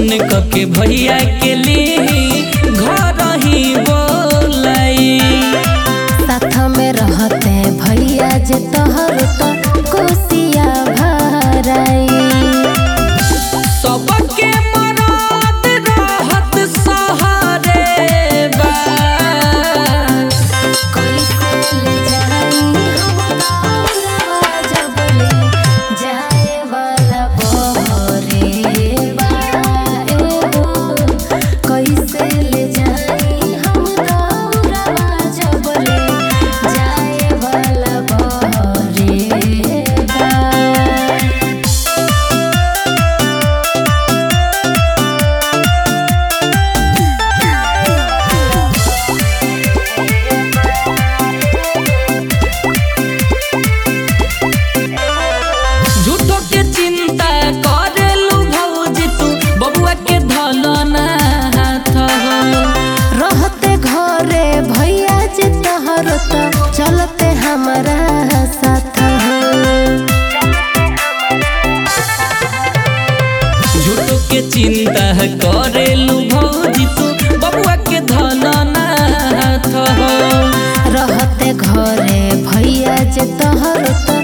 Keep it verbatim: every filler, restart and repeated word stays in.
Phone करके भैया के लिए घर ही बोलाई। साथ में रहते भैया जे तोहर तो कोसिया भराई। सबके मराद रहत सहारे बा। कैसे ले जाई हम दौड़वा जबले जाए वाला बहरे बा। कैसे ले जाई हम दौड़वा जबले जाए वाला बहरे बा। झूठो के चिंता करेलू भौजी तू बबुआ के धलना हाथ हो। रहते घरे भैया जे तोहर तो चलते हमारा साथ हो। झूठो के चिंता करेलू भौजी तू बबुआ के धलना हाथ हो। रहते घरे भैया जे तोहर तो